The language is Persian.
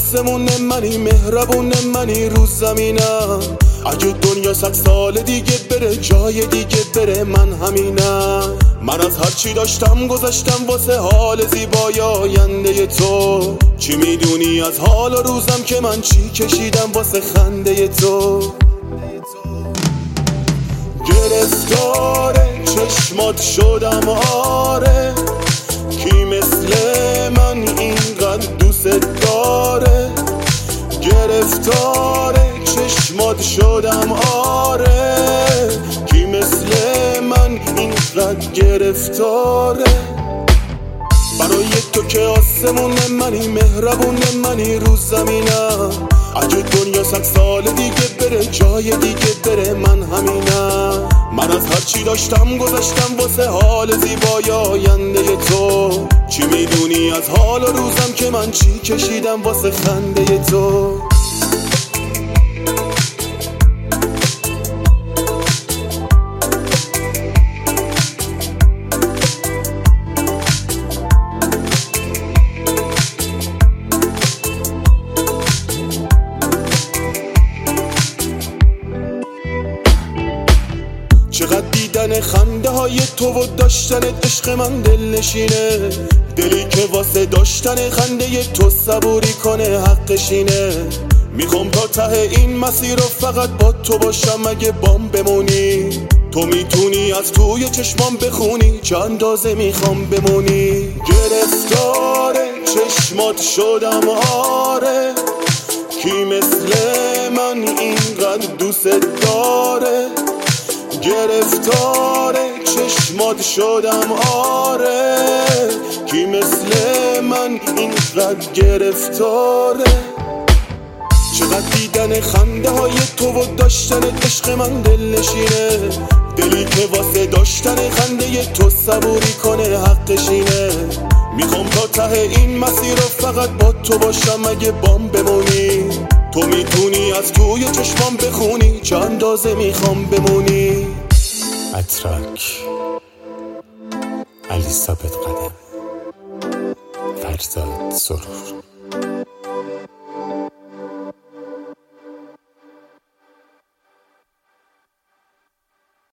آسمون منی، مهربون منی رو زمینم. اگه دنیا 100 سال دیگه بره جای دیگه بره، من همینم. من از هر چی داشتم گذاشتم واسه حال زیبای آینده تو. چی میدونی از حال و روزم که من چی کشیدم واسه خنده تو. گرفتار چشمات شدم آره، کی مثل من اینقدر دوست داره. گرفتار چشمات شدم آره، کی مثل من اینقدر گرفتاره. برای تو که آسمون منی، مهربون منی رو زمینم. اگه دنیا 100 سال دیگه بره جای دیگه بره، من همینم. من از هر چی داشتم گذاشتم واسه حال زیبای آینده تو. چی میدونی از حال و روزم که من چی کشیدم واسه خنده تو. چقدر دیدن خنده های تو و داشتن عشق من دل نشینه. دلی که واسه داشتن خنده تو صبوری کنه حقشینه. میخوام تا ته این مسیر رو فقط با تو باشم اگه بام بمونی. تو میتونی از توی چشمام بخونی چه اندازه میخوام بمونی. گرفتار چشمات شدم آره، کی مثل من اینقدر دوست داره. گرفتار چشمات شدم آره، کی مثل من اینقدر گرفتاره. چقدر دیدن خنده های تو و داشتن عشق من دل نشینه. دلی که واسه داشتن خنده تو صبوری کنه حقشینه. میخوام تا ته این مسیر رو فقط با تو باشم اگه بام بمونی. تو میتونی از توی چشمام بخونی چه اندازه میخوام بمونی. اتراک، علی ثابت قدم، فرزاد سرور.